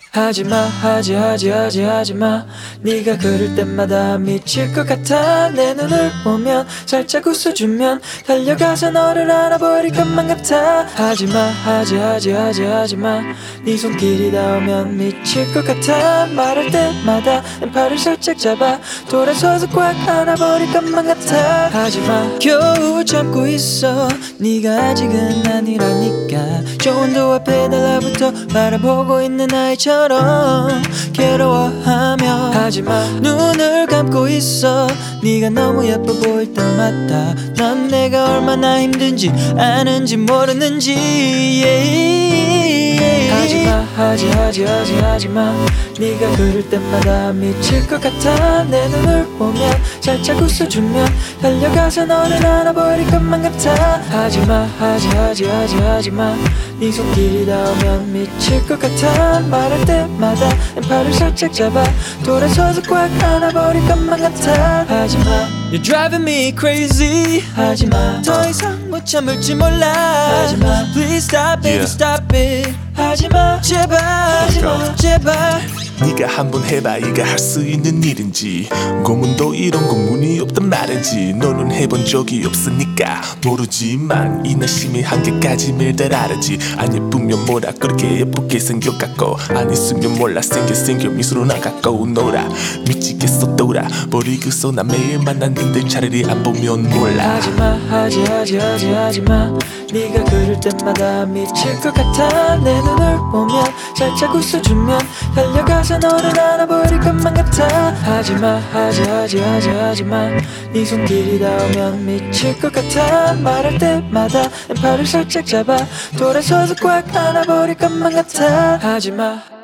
하지마 하지마 네가 그럴 때마다 미칠 것 같아. 내 눈을 보면 살짝 웃어주면 달려가서 너를 안아버릴 것만 같아. 하지마 하지마 네 손길이 닿으면 미칠 것 같아. 말할 때마다 내 팔을 살짝 잡아 돌아서서 꽉 안아버릴 것만 같아. 하지마 겨우 참고 있어 네가 아직은 아니라니까. 좋은 도 앞에 달라붙어 바라보고 있는 아이처럼 괴로워하며. 하지마 눈을 감고 있어 네가 너무 예뻐 보일 때마다. 넌 내가 얼마나 힘든지 아는지 모르는지 하지마 하지마 네가 그럴 때마다 미칠 것 같아. 내 눈을 보면 살짝 웃어주면 달려가서 너를 안아버릴 것만 같아. 하지마 하지마 네 손길이 닿으면 미칠 것 같아. 말할 때마다 내 팔을 살짝 잡아 돌아서서 꽉 안아버릴 것만 같아. 하지마 You're driving me crazy. 하지마 더 이상 못 참을지 몰라. 하지마 Please stop it, stop it. 하지마 제발 하지마 제발. 네가 한번 해봐 이가 할 수 있는 일인지. 고문도 이런 고문이 없단 말인지 너는 해본 적이 없으니까 모르지만 이 날씨미 한계까지 밀달 알았지. 안 예쁘면 뭐라 그렇게 예쁘게 생겨갖고 안 있으면 몰라 생겨 미소로 나가고 놀아 미치겠어 돌아 버리고서 나 매일 만났는데 차라리 안 보면 몰라. 하지마 하지마 네가 그럴 때마다 미칠 것 같아. 내 눈을 보면 살짝 웃어주면 달려가서 너를 안아버릴 것만 같아. 하지마 하지마 네 손길이 닿으면 미칠 것 같아. 말할 때마다 내 팔을 살짝 잡아 돌아서서 꽉 안아버릴 것만 같아. 하지마